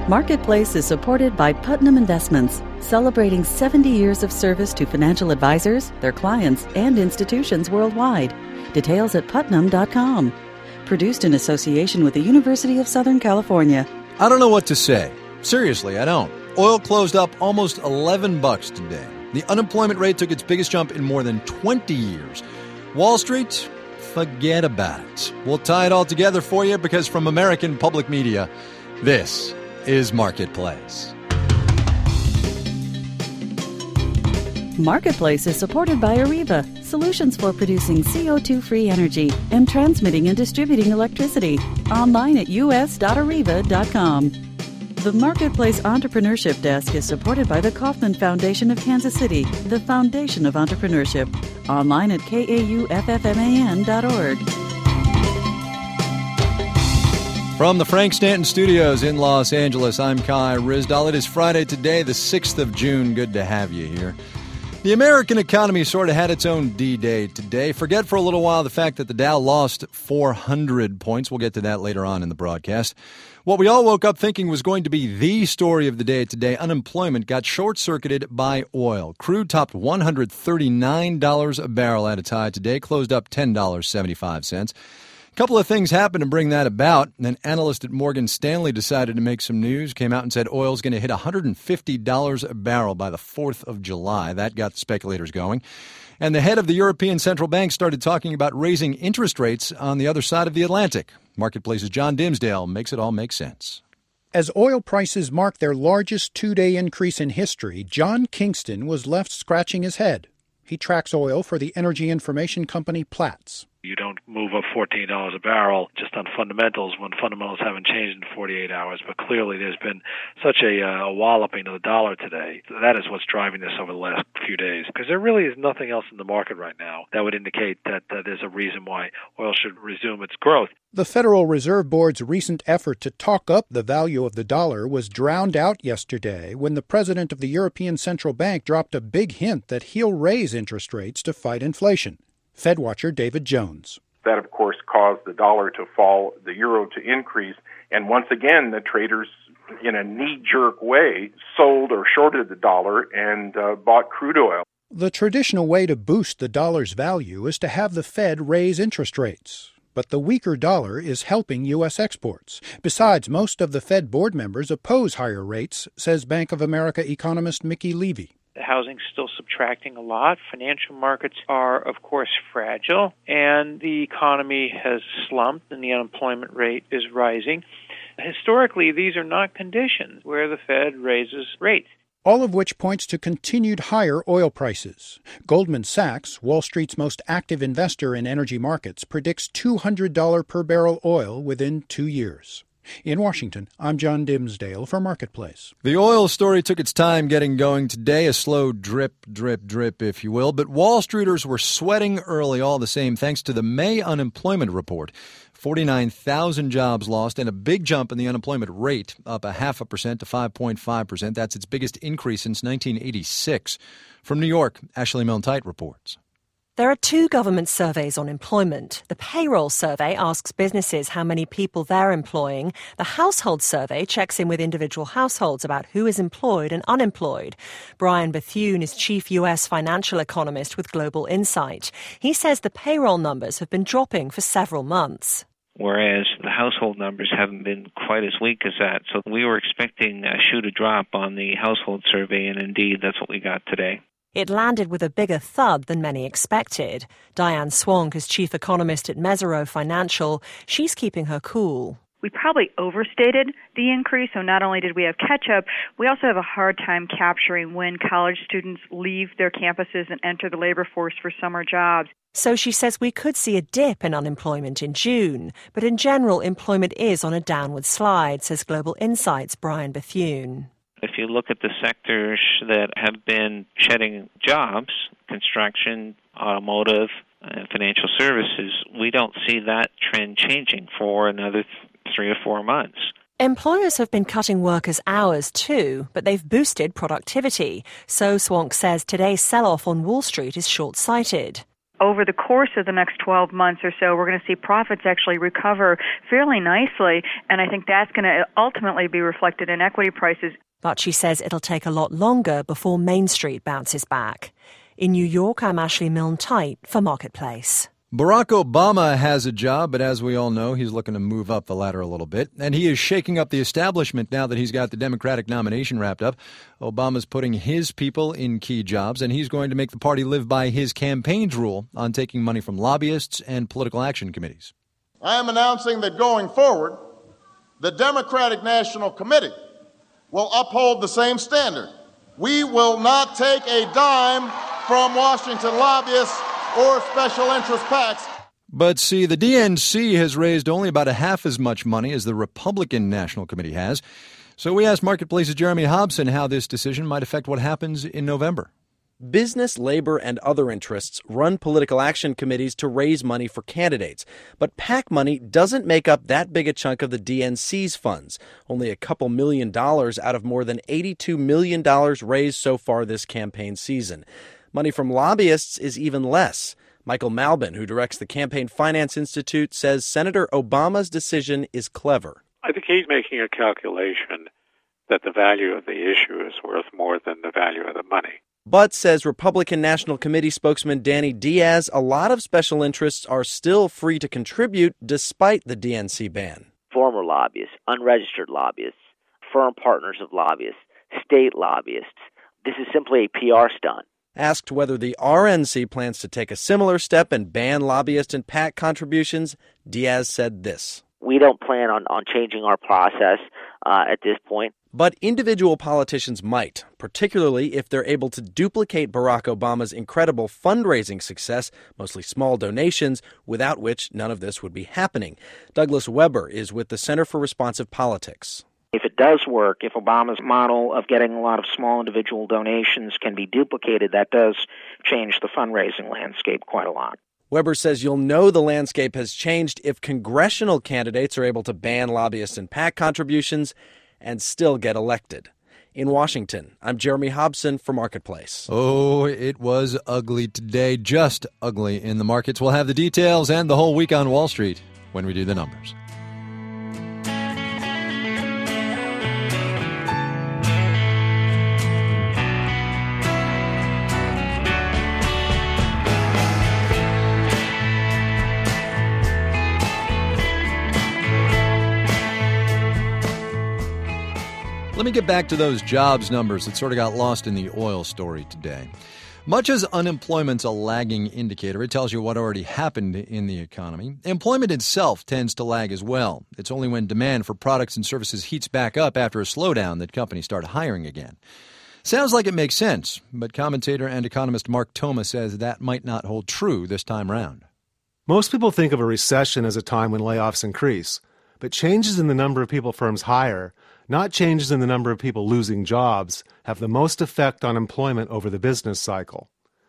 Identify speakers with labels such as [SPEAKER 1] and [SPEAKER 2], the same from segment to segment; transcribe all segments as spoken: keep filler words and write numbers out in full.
[SPEAKER 1] Marketplace is supported by Putnam Investments, celebrating seventy years of service to financial advisors, their clients, and institutions worldwide. Details at putnam dot com. Produced in association with the University of Southern California.
[SPEAKER 2] I don't know what to say. Seriously, I don't. Oil closed up almost eleven bucks today. The unemployment rate took its biggest jump in more than twenty years. Wall Street, forget about it. We'll tie it all together for you because from American Public Media, this is Marketplace.
[SPEAKER 1] Marketplace is supported by Areva, solutions for producing C O two free energy and transmitting and distributing electricity. Online at u s dot areva dot com. The Marketplace Entrepreneurship Desk is supported by the Kauffman Foundation of Kansas City, the foundation of entrepreneurship. Online at k a u f f m a n dot org.
[SPEAKER 2] From the Frank Stanton Studios in Los Angeles, I'm Kai Ryssdal. It is Friday today, the sixth of June. Good to have you here. The American economy sort of had its own D-Day today. Forget for a little while the fact that the Dow lost four hundred points. We'll get to that later on in the broadcast. What we all woke up thinking was going to be the story of the day today, unemployment, got short-circuited by oil. Crude topped one hundred thirty-nine dollars a barrel at its high today, closed up ten dollars and seventy-five cents. A couple of things happened to bring that about. An analyst at Morgan Stanley decided to make some news, came out and said oil's going to hit one hundred fifty dollars a barrel by the fourth of July. That got the speculators going. And the head of the European Central Bank started talking about raising interest rates on the other side of the Atlantic. Marketplace's John Dimsdale makes it all make sense.
[SPEAKER 3] As oil prices mark their largest two-day increase in history, John Kingston was left scratching his head. He tracks oil for the energy information company Platts.
[SPEAKER 4] You don't move up fourteen dollars a barrel just on fundamentals when fundamentals haven't changed in forty-eight hours. But clearly there's been such a, uh, a walloping of the dollar today. That is what's driving this over the last few days. Because there really is nothing else in the market right now that would indicate that uh, there's a reason why oil should resume its growth.
[SPEAKER 3] The Federal Reserve Board's recent effort to talk up the value of the dollar was drowned out yesterday when the president of the European Central Bank dropped a big hint that he'll raise interest rates to fight inflation. Fed watcher David Jones.
[SPEAKER 5] That, of course, caused the dollar to fall, the euro to increase, and once again, the traders, in a knee-jerk way, sold or shorted the dollar and uh, bought crude oil.
[SPEAKER 3] The traditional way to boost the dollar's value is to have the Fed raise interest rates. But the weaker dollar is helping U S exports. Besides, most of the Fed board members oppose higher rates, says Bank of America economist Mickey Levy.
[SPEAKER 6] The housing's still subtracting a lot. Financial markets are, of course, fragile, and the economy has slumped and the unemployment rate is rising. Historically, these are not conditions where the Fed raises rates.
[SPEAKER 3] All of which points to continued higher oil prices. Goldman Sachs, Wall Street's most active investor in energy markets, predicts two hundred dollars per barrel oil within two years. In Washington, I'm John Dimsdale for Marketplace.
[SPEAKER 2] The oil story took its time getting going today, a slow drip, drip, drip, if you will. But Wall Streeters were sweating early all the same thanks to the May unemployment report. forty-nine thousand jobs lost and a big jump in the unemployment rate, up a half a percent to five point five percent. That's its biggest increase since nineteen eighty-six. From New York, Ashley Milne-Tite reports.
[SPEAKER 7] There are two government surveys on employment. The payroll survey asks businesses how many people they're employing. The household survey checks in with individual households about who is employed and unemployed. Brian Bethune is chief U S financial economist with Global Insight. He says the payroll numbers have been dropping for several months.
[SPEAKER 8] Whereas the household numbers haven't been quite as weak as that. So we were expecting a shoe to drop on the household survey, and indeed that's what we got today.
[SPEAKER 7] It landed with a bigger thud than many expected. Diane Swank is chief economist at Mesirow Financial. She's keeping her cool.
[SPEAKER 9] We probably overstated the increase, so not only did we have catch-up, we also have a hard time capturing when college students leave their campuses and enter the labor force for summer jobs.
[SPEAKER 7] So she says we could see a dip in unemployment in June, but in general, employment is on a downward slide, says Global Insight's Brian Bethune.
[SPEAKER 8] If you look at the sectors that have been shedding jobs, construction, automotive, and financial services, we don't see that trend changing for another th- three or four months.
[SPEAKER 7] Employers have been cutting workers' hours too, but they've boosted productivity. So Swank says today's sell-off on Wall Street is short-sighted.
[SPEAKER 9] over the course of the next twelve months or so, we're going to see profits actually recover fairly nicely, and I think that's going to ultimately be reflected in equity prices.
[SPEAKER 7] But she says it'll take a lot longer before Main Street bounces back. In New York, I'm Ashley Milne-Tite for Marketplace.
[SPEAKER 2] Barack Obama has a job, but as we all know, he's looking to move up the ladder a little bit. And he is shaking up the establishment now that he's got the Democratic nomination wrapped up. Obama's putting his people in key jobs, and he's going to make the party live by his campaign's rule on taking money from lobbyists and political action committees.
[SPEAKER 10] I am announcing that going forward, the Democratic National Committee will uphold the same standard. We will not take a dime from Washington lobbyists or special interest PACs.
[SPEAKER 2] But see, the D N C has raised only about a half as much money as the Republican National Committee has. So we asked Marketplace's Jeremy Hobson how this decision might affect what happens in November.
[SPEAKER 11] Business, labor, and other interests run political action committees to raise money for candidates. But PAC money doesn't make up that big a chunk of the D N C's funds, only a couple million dollars out of more than eighty-two million dollars raised so far this campaign season. Money from lobbyists is even less. Michael Malbin, who directs the Campaign Finance Institute, says Senator Obama's decision is clever.
[SPEAKER 12] I think he's making a calculation that the value of the issue is worth more than the value of the money.
[SPEAKER 11] But, says Republican National Committee spokesman Danny Diaz, a lot of special interests are still free to contribute despite the D N C ban.
[SPEAKER 13] Former lobbyists, unregistered lobbyists, firm partners of lobbyists, state lobbyists. This is simply a P R stunt.
[SPEAKER 11] Asked whether the R N C plans to take a similar step and ban lobbyist and PAC contributions, Diaz said this.
[SPEAKER 13] We don't plan on, on changing our process uh, at this point.
[SPEAKER 11] But individual politicians might, particularly if they're able to duplicate Barack Obama's incredible fundraising success, mostly small donations, without which none of this would be happening. Douglas Weber is with the Center for Responsive Politics.
[SPEAKER 14] If it does work, if Obama's model of getting a lot of small individual donations can be duplicated, that does change the fundraising landscape quite a lot.
[SPEAKER 11] Weber says you'll know the landscape has changed if congressional candidates are able to ban lobbyists and PAC contributions and still get elected. In Washington, I'm Jeremy Hobson for Marketplace.
[SPEAKER 2] Oh, it was ugly today, just ugly in the markets. We'll have the details and the whole week on Wall Street when we do the numbers. Let me get back to those jobs numbers that sort of got lost in the oil story today. Much as unemployment's a lagging indicator, it tells you what already happened in the economy. Employment itself tends to lag as well. It's only when demand for products and services heats back up after a slowdown that companies start hiring again. Sounds like it makes sense, but commentator and economist Mark Toma says that might not hold true this time round.
[SPEAKER 15] Most people think of a recession as a time when layoffs increase, but changes in the number of people firms hire, not changes in the number of people losing jobs, have the most effect on employment over the business cycle.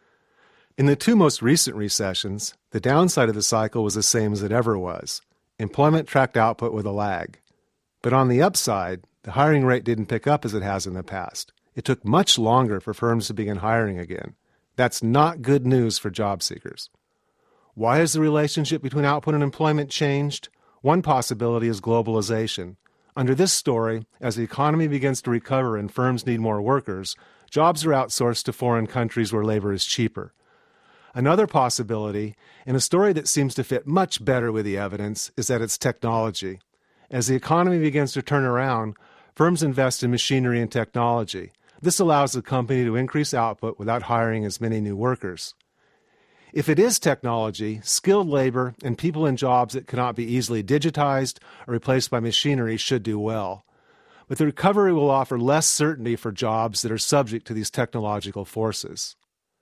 [SPEAKER 15] In the two most recent recessions, the downside of the cycle was the same as it ever was. Employment tracked output with a lag. But on the upside, the hiring rate didn't pick up as it has in the past. It took much longer for firms to begin hiring again. That's not good news for job seekers. Why has the relationship between output and employment changed? One possibility is globalization. Under this story, as the economy begins to recover and firms need more workers, jobs are outsourced to foreign countries where labor is cheaper. Another possibility, and a story that seems to fit much better with the evidence, is that it's technology. As the economy begins to turn around, firms invest in machinery and technology. This allows the company to increase output without hiring as many new workers. If it is technology, skilled labor and people in jobs that cannot be easily digitized or replaced by machinery should do well. But the recovery will offer less certainty for jobs that are subject to these technological forces.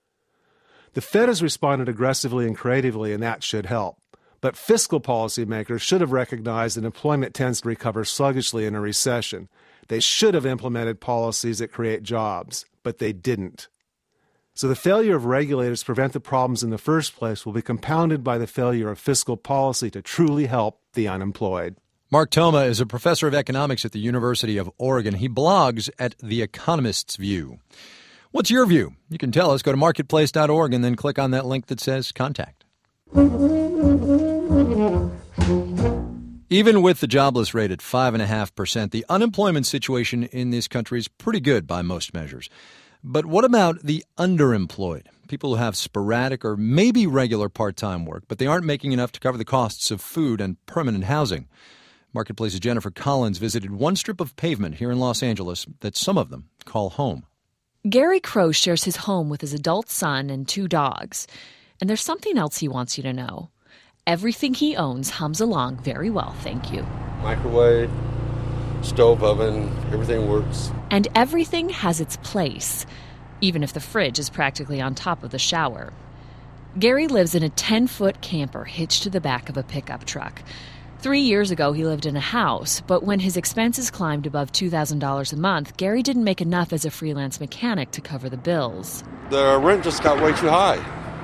[SPEAKER 15] The Fed has responded aggressively and creatively, and that should help. But fiscal policymakers should have recognized that employment tends to recover sluggishly in a recession. They should have implemented policies that create jobs, but they didn't. So the failure of regulators to prevent the problems in the first place will be compounded by the failure of fiscal policy to truly help the unemployed.
[SPEAKER 2] Mark Toma is a professor of economics at the University of Oregon. He blogs at The Economist's View. What's your view? You can tell us. Go to marketplace dot org and then click on that link that says Contact. Even with the jobless rate at five point five percent, the unemployment situation in this country is pretty good by most measures. But what about the underemployed? People who have sporadic or maybe regular part-time work, but they aren't making enough to cover the costs of food and permanent housing. Marketplace's Jennifer Collins visited one strip of pavement here in Los Angeles that some of them call home.
[SPEAKER 16] Gary Crow shares his home with his adult son and two dogs. And there's something else he wants you to know. Everything he owns hums along very well, thank you.
[SPEAKER 17] Microwave, stove oven, everything works.
[SPEAKER 16] And everything has its place, even if the fridge is practically on top of the shower. Gary lives in a ten-foot camper hitched to the back of a pickup truck. Three years ago, he lived in a house, but when his expenses climbed above two thousand dollars a month, Gary didn't make enough as a freelance mechanic to cover the bills.
[SPEAKER 17] The rent just got way too high,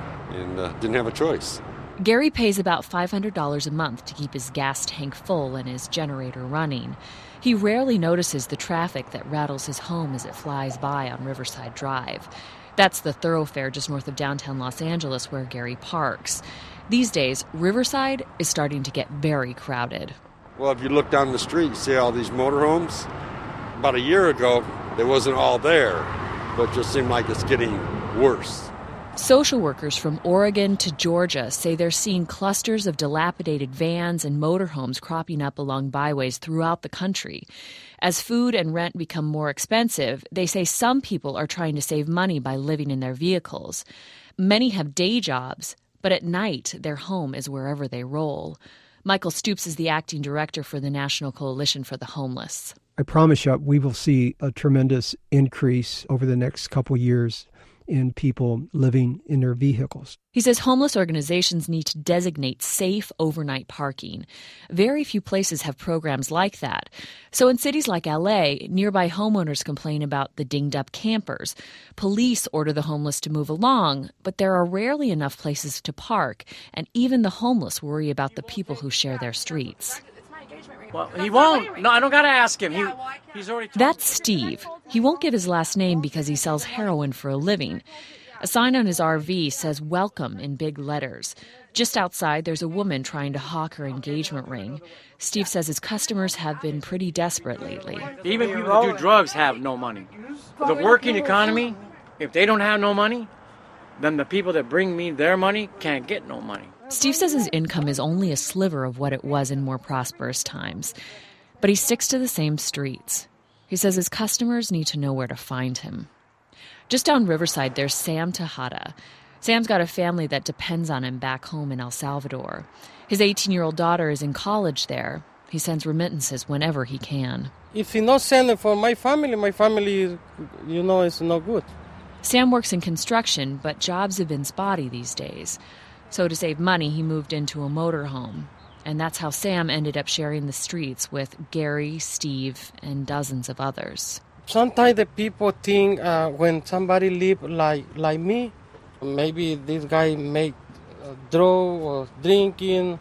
[SPEAKER 17] and uh, didn't have a choice.
[SPEAKER 16] Gary pays about five hundred dollars a month to keep his gas tank full and his generator running. He rarely notices the traffic that rattles his home as it flies by on Riverside Drive. That's the thoroughfare just north of downtown Los Angeles where Gary parks. These days, Riverside is starting to get very crowded.
[SPEAKER 17] Well, if you look down the street, you see all these motorhomes. About a year ago, they wasn't all there, but it just seemed like it's getting worse.
[SPEAKER 16] Social workers from Oregon to Georgia say they're seeing clusters of dilapidated vans and motorhomes cropping up along byways throughout the country. As food and rent become more expensive, they say some people are trying to save money by living in their vehicles. Many have day jobs, but at night their home is wherever they roll. Michael Stoops is the acting director for the National Coalition for the Homeless.
[SPEAKER 18] I promise you we will see a tremendous increase over the next couple years in people living in their vehicles.
[SPEAKER 16] He says homeless organizations need to designate safe overnight parking. Very few places have programs like that. So in cities like L A, nearby homeowners complain about the dinged-up campers. Police order the homeless to move along, but there are rarely enough places to park, and even the homeless worry about the people who share their streets.
[SPEAKER 19] Well, he won't. No, I don't got to ask him. He, he's already told
[SPEAKER 16] That's Steve. He won't give his last name because he sells heroin for a living. A sign on his R V says welcome in big letters. Just outside, there's a woman trying to hawk her engagement ring. Steve says his customers have been pretty desperate lately.
[SPEAKER 19] Even people who do drugs have no money. The working economy, if they don't have no money, then the people that bring me their money can't get no money.
[SPEAKER 16] Steve says his income is only a sliver of what it was in more prosperous times, but he sticks to the same streets. He says his customers need to know where to find him. Just down Riverside, there's Sam Tejada. Sam's got a family that depends on him back home in El Salvador. His eighteen-year-old daughter is in college there. He sends remittances whenever he can.
[SPEAKER 20] If he not send it for my family, my family, you know, is no good.
[SPEAKER 16] Sam works in construction, but jobs have been spotty these days. So to save money, he moved into a motorhome. And that's how Sam ended up sharing the streets with Gary, Steve, and dozens of others.
[SPEAKER 20] Sometimes the people think uh, when somebody live like like me, maybe this guy make uh, drug or drinking,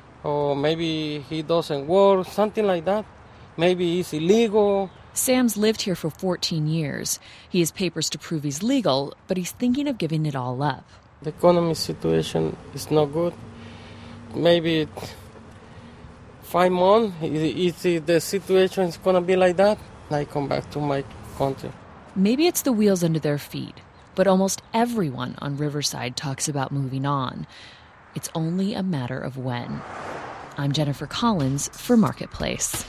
[SPEAKER 20] or maybe he doesn't work, something like that. Maybe he's illegal.
[SPEAKER 16] Sam's lived here for fourteen years. He has papers to prove he's legal, but he's thinking of giving it all up.
[SPEAKER 20] The economy situation is not good. Maybe five months, if the situation is going to be like that, I come back to my country.
[SPEAKER 16] Maybe it's the wheels under their feet, but almost everyone on Riverside talks about moving on. It's only a matter of when. I'm Jennifer Collins for Marketplace.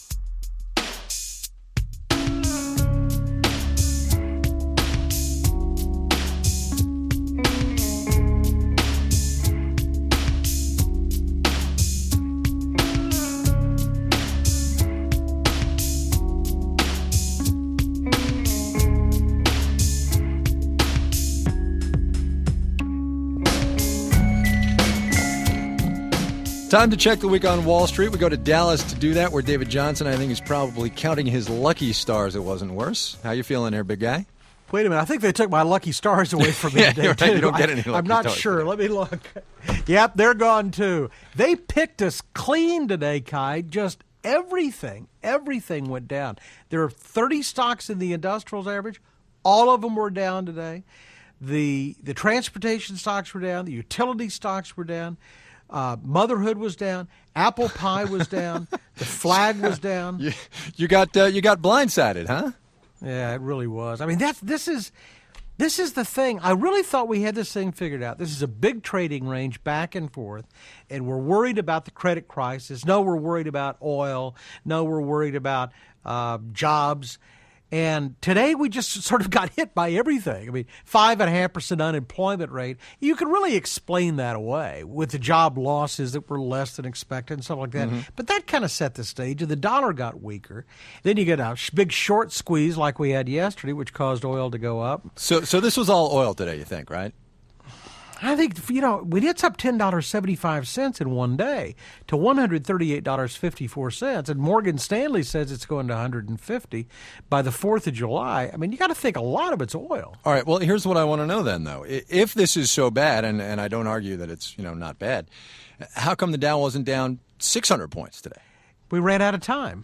[SPEAKER 2] Time to check the week on Wall Street. We go to Dallas to do that, where David Johnson, I think, is probably counting his lucky stars. It wasn't worse. How you feeling there, big guy?
[SPEAKER 21] Wait a minute. I think they took my lucky stars away from me
[SPEAKER 2] yeah,
[SPEAKER 21] today,
[SPEAKER 2] you're right.
[SPEAKER 21] too.
[SPEAKER 2] You don't get any
[SPEAKER 21] I,
[SPEAKER 2] lucky
[SPEAKER 21] I'm not
[SPEAKER 2] stars
[SPEAKER 21] sure.
[SPEAKER 2] today.
[SPEAKER 21] Let me look. Yep, they're gone, too. They picked us clean today, Kai. Just everything, everything went down. There are thirty stocks in the industrials average. All of them were down today. The the transportation stocks were down. The utility stocks were down. Uh, motherhood was down. Apple pie was down. The flag was down.
[SPEAKER 2] You, you got uh, you got blindsided, huh?
[SPEAKER 21] Yeah, it really was. I mean, that's this is this is the thing. I really thought we had this thing figured out. This is a big trading range back and forth, and we're worried about the credit crisis. No, we're worried about oil. No, we're worried about uh, jobs. And today we just sort of got hit by everything. I mean, five and a half percent unemployment rate. You can really explain that away with the job losses that were less than expected and stuff like that. Mm-hmm. But that kind of set the stage, and the dollar got weaker. Then you get a big short squeeze like we had yesterday, which caused oil to go up.
[SPEAKER 2] So, so this was all oil today, you think, right?
[SPEAKER 21] I think, you know, it's up ten dollars and seventy-five cents in one day to one hundred thirty-eight dollars and fifty-four cents. And Morgan Stanley says it's going to one hundred fifty by the fourth of July. I mean, you got to think a lot of it's oil.
[SPEAKER 2] All right. Well, here's what I want to know then, though. If this is so bad, and, and I don't argue that it's, you know, not bad, how come the Dow wasn't down six hundred points today?
[SPEAKER 21] We ran out of time.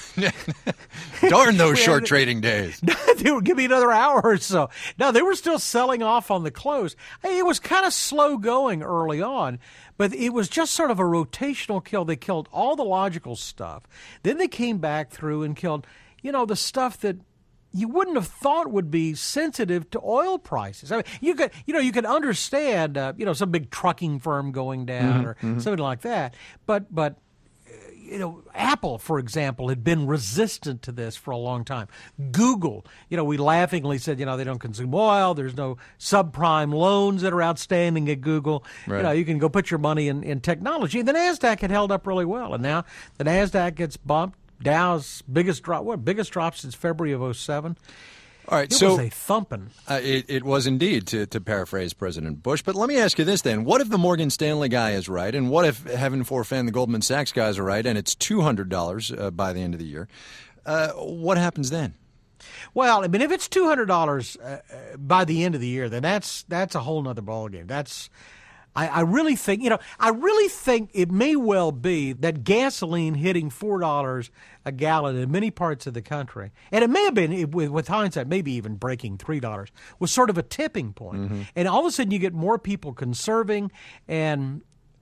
[SPEAKER 2] Darn those short trading days.
[SPEAKER 21] They would give me another hour or so. No, they were still selling off on the close. It was kind of slow going early on, but it was just sort of a rotational kill. They killed all the logical stuff. Then they came back through and killed, you know, the stuff that you wouldn't have thought would be sensitive to oil prices. I mean, you could, you know, you could understand, uh, you know, some big trucking firm going down mm-hmm, or mm-hmm. something like that, but but. You know, Apple, for example, had been resistant to this for a long time. Google, you know, we laughingly said, you know, they don't consume oil. There's no subprime loans that are outstanding at Google. Right. You know, you can go put your money in, in technology. And the NASDAQ had held up really well. And now the NASDAQ gets bumped. Dow's biggest drop, what, biggest drop since February of oh seven.
[SPEAKER 2] All right,
[SPEAKER 21] it
[SPEAKER 2] so
[SPEAKER 21] was a thumping.
[SPEAKER 2] Uh, it, it was indeed, to, to paraphrase President Bush. But let me ask you this then. What if the Morgan Stanley guy is right? And what if, heaven forfend, the Goldman Sachs guys are right and it's two hundred dollars uh, by the end of the year? Uh, what happens then?
[SPEAKER 21] Well, I mean, if it's two hundred dollars uh, by the end of the year, then that's that's a whole nother ballgame. That's I, I really think, you know, I really think it may well be that gasoline hitting four dollars a gallon in many parts of the country, and it may have been, with, with hindsight, maybe even breaking three dollars, was sort of a tipping point. Mm-hmm. And all of a sudden you get more people conserving, and,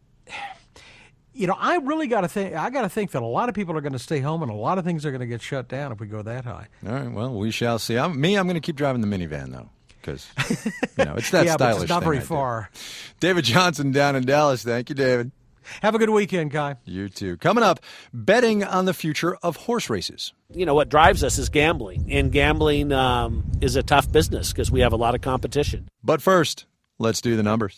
[SPEAKER 21] you know, I really got to think, I got to think that a lot of people are going to stay home and a lot of things are going to get shut down if we go that high.
[SPEAKER 2] All right, well, we shall see. I'm, me, I'm going to keep driving the minivan, though. Because, you know, it's that
[SPEAKER 21] yeah,
[SPEAKER 2] stylish
[SPEAKER 21] but it's not
[SPEAKER 2] thing
[SPEAKER 21] very
[SPEAKER 2] I do.
[SPEAKER 21] far.
[SPEAKER 2] David Johnson down in Dallas. Thank you, David.
[SPEAKER 21] Have a good weekend, Kai.
[SPEAKER 2] You too. Coming up, betting on the future of horse races.
[SPEAKER 1] You know, what drives us is gambling. And gambling um, is a tough business because we have a lot of competition.
[SPEAKER 2] But first, let's do the numbers.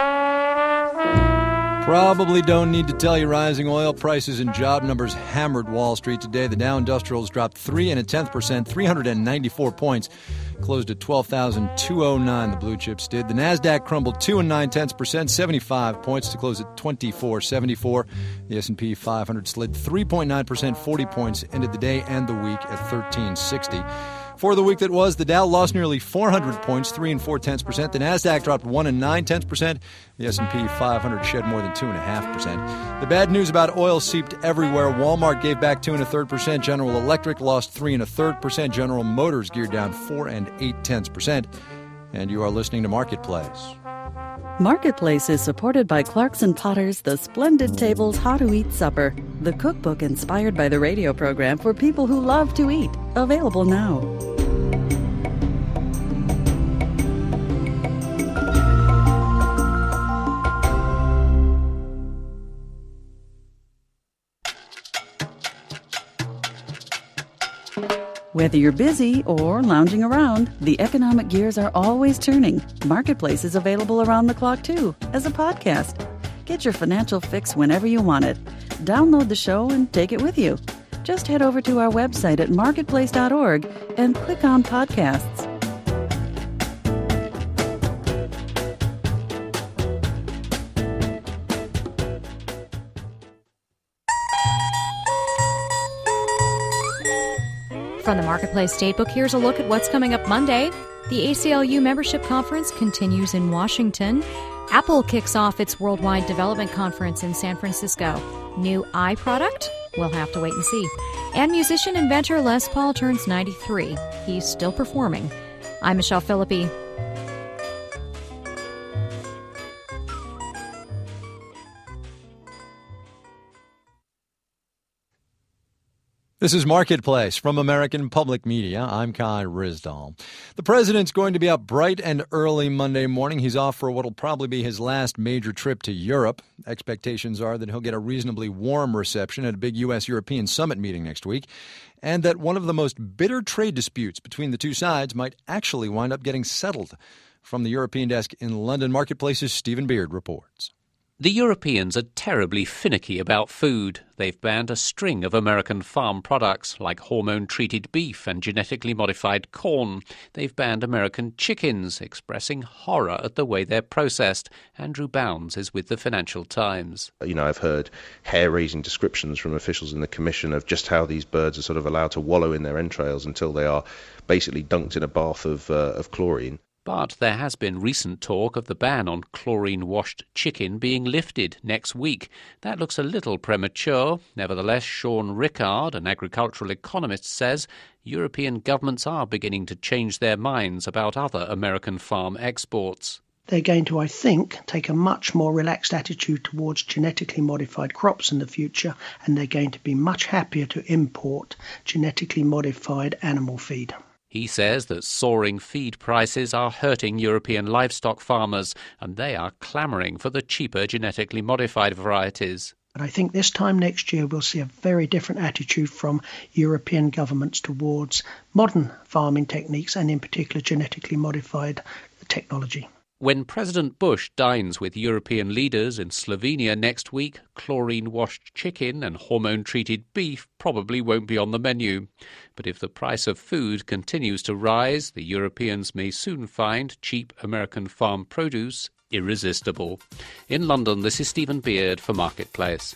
[SPEAKER 2] Probably don't need to tell you rising oil prices and job numbers hammered Wall Street today. The Dow Industrials dropped three and a tenth percent, three hundred ninety-four points, closed at twelve thousand two hundred nine. The blue chips did. The Nasdaq crumbled two and nine tenths percent, seventy-five points to close at twenty-four seventy-four. The S and P five hundred slid three point nine percent, forty points, ended the day and the week at thirteen sixty. For the week that was, the Dow lost nearly four hundred points, three and four tenths percent. The Nasdaq dropped one and nine tenths percent. The S and P five hundred shed more than two and a half percent. The bad news about oil seeped everywhere. Walmart gave back two and a third percent. General Electric lost three and a third percent. General Motors geared down four and eight tenths percent. And you are listening to Marketplace.
[SPEAKER 22] Marketplace is supported by Clarkson Potter's The Splendid Table's How to Eat Supper, the cookbook inspired by the radio program for people who love to eat. Available now. Whether you're busy or lounging around, the economic gears are always turning. Marketplace is available around the clock, too, as a podcast. Get your financial fix whenever you want it. Download the show and take it with you. Just head over to our website at marketplace dot org and click on podcasts.
[SPEAKER 23] From the Marketplace Statebook, here's a look at what's coming up Monday. The A C L U Membership Conference continues in Washington. Apple kicks off its Worldwide Development Conference in San Francisco. New iProduct? We'll have to wait and see. And musician inventor Les Paul turns ninety-three. He's still performing. I'm Michelle Philippi.
[SPEAKER 2] This is Marketplace from American Public Media. I'm Kai Ryssdal. The president's going to be up bright and early Monday morning. He's off for what will probably be his last major trip to Europe. Expectations are that he'll get a reasonably warm reception at a big U S European summit meeting next week, and that one of the most bitter trade disputes between the two sides might actually wind up getting settled. From the European desk in London, Marketplace's Stephen Beard reports.
[SPEAKER 4] The Europeans are terribly finicky about food. They've banned a string of American farm products like hormone-treated beef and genetically modified corn. They've banned American chickens, expressing horror at the way they're processed. Andrew Bounds is with the Financial Times.
[SPEAKER 5] You know, I've heard hair-raising descriptions from officials in the Commission of just how these birds are sort of allowed to wallow in their entrails until they are basically dunked in a bath of, uh, of chlorine.
[SPEAKER 4] But there has been recent talk of the ban on chlorine-washed chicken being lifted next week. That looks a little premature. Nevertheless, Sean Rickard, an agricultural economist, says European governments are beginning to change their minds about other American farm exports.
[SPEAKER 6] They're going to, I think, take a much more relaxed attitude towards genetically modified crops in the future, and they're going to be much happier to import genetically modified animal feed.
[SPEAKER 4] He says that soaring feed prices are hurting European livestock farmers, and they are clamouring for the cheaper genetically modified varieties.
[SPEAKER 6] But I think this time next year we'll see a very different attitude from European governments towards modern farming techniques and in particular genetically modified technology.
[SPEAKER 4] When President Bush dines with European leaders in Slovenia next week, chlorine-washed chicken and hormone-treated beef probably won't be on the menu. But if the price of food continues to rise, the Europeans may soon find cheap American farm produce irresistible. In London, this is Stephen Beard for Marketplace.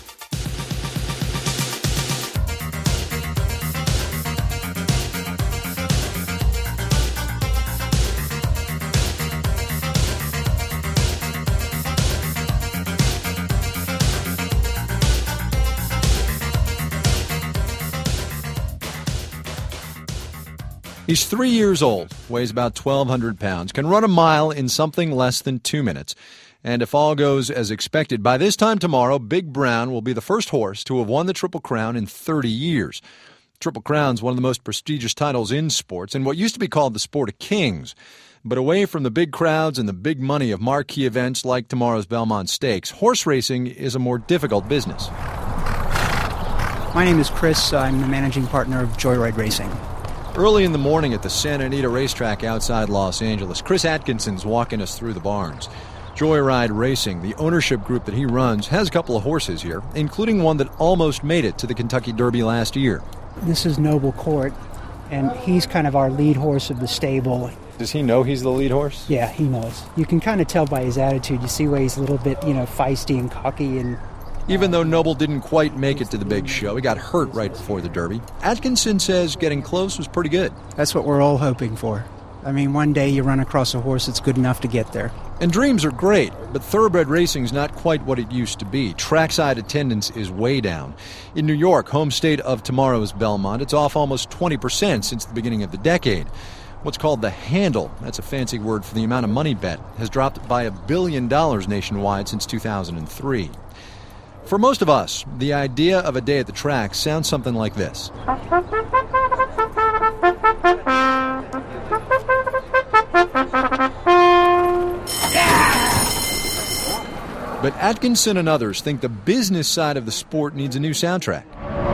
[SPEAKER 2] He's three years old, weighs about twelve hundred pounds, can run a mile in something less than two minutes. And if all goes as expected, by this time tomorrow, Big Brown will be the first horse to have won the Triple Crown in thirty years. Triple Crown's one of the most prestigious titles in sports and what used to be called the sport of kings. But away from the big crowds and the big money of marquee events like tomorrow's Belmont Stakes, horse racing is a more difficult business.
[SPEAKER 24] My name is Chris. I'm the managing partner of Joyride Racing.
[SPEAKER 2] Early in the morning at the Santa Anita racetrack outside Los Angeles, Chris Atkinson's walking us through the barns. Joyride Racing, the ownership group that he runs, has a couple of horses here, including one that almost made it to the Kentucky Derby last year.
[SPEAKER 24] This is Noble Court, and he's kind of our lead horse of the stable.
[SPEAKER 2] Does he know he's the lead horse?
[SPEAKER 24] Yeah, he knows. You can kind of tell by his attitude. You see where he's a little bit, you know, feisty and cocky and...
[SPEAKER 2] Even though Noble didn't quite make it to the big show, he got hurt right before the Derby. Atkinson says getting close was pretty good.
[SPEAKER 24] That's what we're all hoping for. I mean, one day you run across a horse that's good enough to get there.
[SPEAKER 2] And dreams are great, but thoroughbred racing's not quite what it used to be. Trackside attendance is way down. In New York, home state of tomorrow's Belmont, it's off almost twenty percent since the beginning of the decade. What's called the handle, that's a fancy word for the amount of money bet, has dropped by a billion dollars nationwide since two thousand three. For most of us, the idea of a day at the track sounds something like this. But Atkinson and others think the business side of the sport needs a new soundtrack.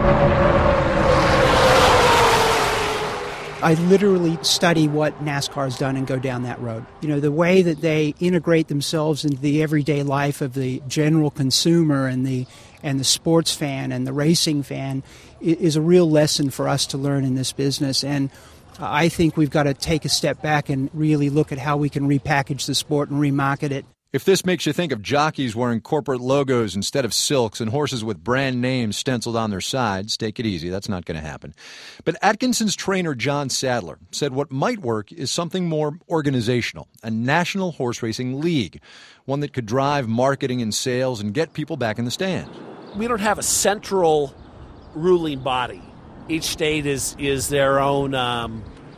[SPEAKER 24] I literally study what NASCAR's done and go down that road. You know, the way that they integrate themselves into the everyday life of the general consumer and the and the sports fan and the racing fan is a real lesson for us to learn in this business. And I think we've got to take a step back and really look at how we can repackage the sport and remarket it.
[SPEAKER 2] If this makes you think of jockeys wearing corporate logos instead of silks and horses with brand names stenciled on their sides, take it easy. That's not going to happen. But Atkinson's trainer, John Sadler, said what might work is something more organizational, a national horse racing league, one that could drive marketing and sales and get people back in the stands.
[SPEAKER 1] We don't have a central ruling body. Each state is, is their own um,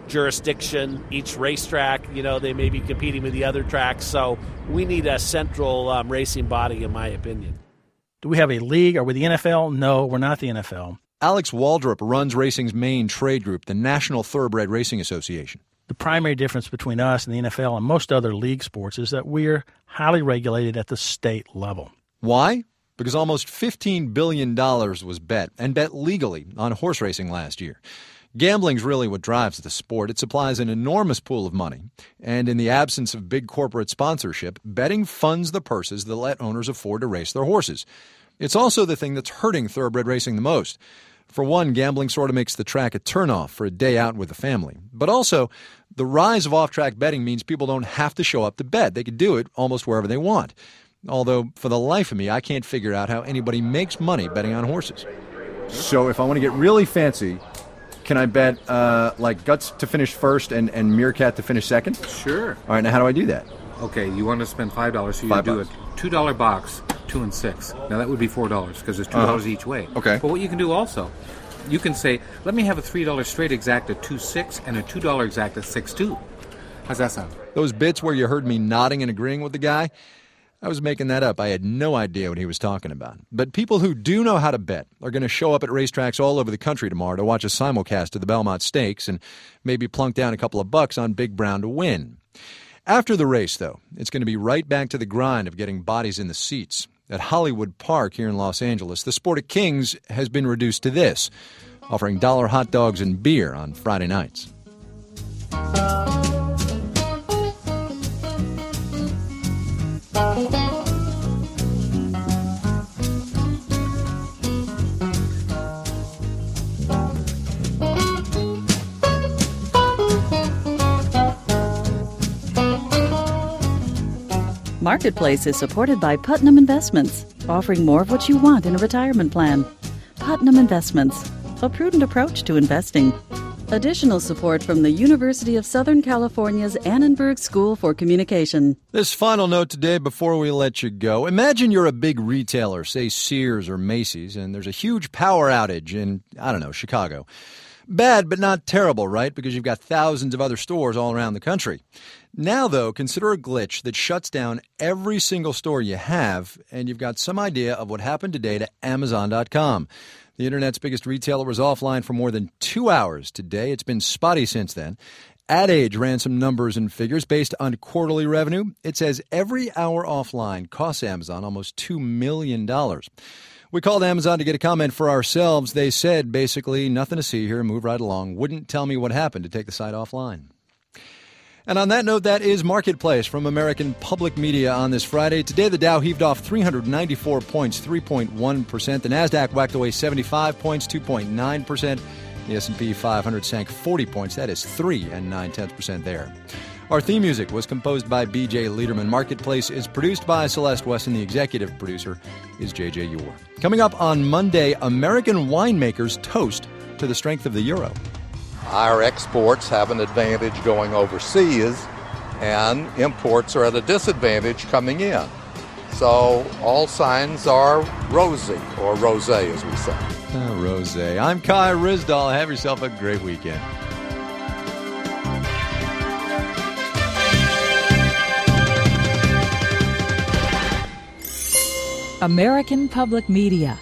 [SPEAKER 1] jurisdiction, each racetrack, you know, they may be competing with the other tracks. So we need a central um, racing body, in my opinion.
[SPEAKER 3] Do we have a league? Are we the N F L? No, we're not the N F L.
[SPEAKER 2] Alex Waldrop runs racing's main trade group, the National Thoroughbred Racing Association.
[SPEAKER 3] The primary difference between us and the N F L and most other league sports is that we're highly regulated at the state level.
[SPEAKER 2] Why? Because almost fifteen billion dollars was bet, and bet legally, on horse racing last year. Gambling's really what drives the sport. It supplies an enormous pool of money, and in the absence of big corporate sponsorship, betting funds the purses that let owners afford to race their horses. It's also the thing that's hurting thoroughbred racing the most. For one, gambling sort of makes the track a turnoff for a day out with the family. But also, the rise of off-track betting means people don't have to show up to bet. They can do it almost wherever they want. Although, for the life of me, I can't figure out how anybody makes money betting on horses.
[SPEAKER 7] So if I want to get really fancy, can I bet uh, like Guts to finish first and, and Meerkat to finish second?
[SPEAKER 8] Sure.
[SPEAKER 7] All right, now how do I do that?
[SPEAKER 8] Okay, you want to spend five dollars, so you
[SPEAKER 7] Five
[SPEAKER 8] do
[SPEAKER 7] bucks.
[SPEAKER 8] a two dollar box, two and six. Now that would be four dollars because there's two dollars
[SPEAKER 7] Uh-huh.
[SPEAKER 8] each way.
[SPEAKER 7] Okay.
[SPEAKER 8] But what you can do also, you can say, let me have a three dollar straight exact at two six and a two dollar exact at six two. How's that sound?
[SPEAKER 2] Those bits where you heard me nodding and agreeing with the guy, I was making that up. I had no idea what he was talking about. But people who do know how to bet are going to show up at racetracks all over the country tomorrow to watch a simulcast of the Belmont Stakes and maybe plunk down a couple of bucks on Big Brown to win. After the race, though, it's going to be right back to the grind of getting bodies in the seats. At Hollywood Park here in Los Angeles, the Sport of Kings has been reduced to this, offering dollar hot dogs and beer on Friday nights.
[SPEAKER 22] Marketplace is supported by Putnam Investments, offering more of what you want in a retirement plan. Putnam Investments, a prudent approach to investing. Additional support from the University of Southern California's Annenberg School for Communication.
[SPEAKER 2] This final note today before we let you go. Imagine you're a big retailer, say Sears or Macy's, and there's a huge power outage in, I don't know, Chicago. Bad, but not terrible, right? Because you've got thousands of other stores all around the country. Now, though, consider a glitch that shuts down every single store you have, and you've got some idea of what happened today to Amazon dot com. The Internet's biggest retailer was offline for more than two hours today. It's been spotty since then. Ad Age ran some numbers and figures based on quarterly revenue. It says every hour offline costs Amazon almost two million dollars. We called Amazon to get a comment for ourselves. They said, basically, nothing to see here, move right along. Wouldn't tell me what happened to take the site offline. And on that note, that is Marketplace from American Public Media on this Friday. Today, the Dow heaved off three hundred ninety-four points, three point one percent. The NASDAQ whacked away seventy-five points, two point nine percent. The S and P five hundred sank forty points. That is three and nine-tenths percent there. Our theme music was composed by B J Liederman. Marketplace is produced by Celeste Weston. The executive producer is J J Ure. Coming up on Monday, American winemakers toast to the strength of the euro.
[SPEAKER 9] Our exports have an advantage going overseas, and imports are at a disadvantage coming in. So all signs are rosy, or rosé as we say.
[SPEAKER 2] Uh, rosé. I'm Kai Ryssdal. Have yourself a great weekend.
[SPEAKER 25] American Public Media.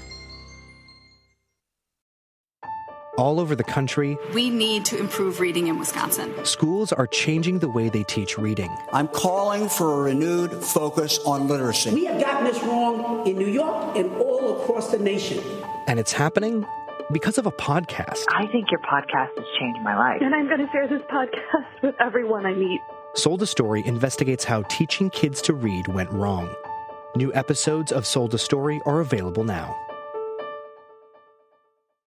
[SPEAKER 26] All over the country,
[SPEAKER 27] we need to improve reading in Wisconsin.
[SPEAKER 26] Schools are changing the way they teach reading.
[SPEAKER 28] I'm calling for a renewed focus on literacy.
[SPEAKER 29] We have gotten this wrong in New York and all across the nation.
[SPEAKER 26] And it's happening because of a podcast.
[SPEAKER 30] I think your podcast has changed my life.
[SPEAKER 31] And I'm going to share this podcast with everyone I meet.
[SPEAKER 26] Sold a Story investigates how teaching kids to read went wrong. New episodes of Sold a Story are available now.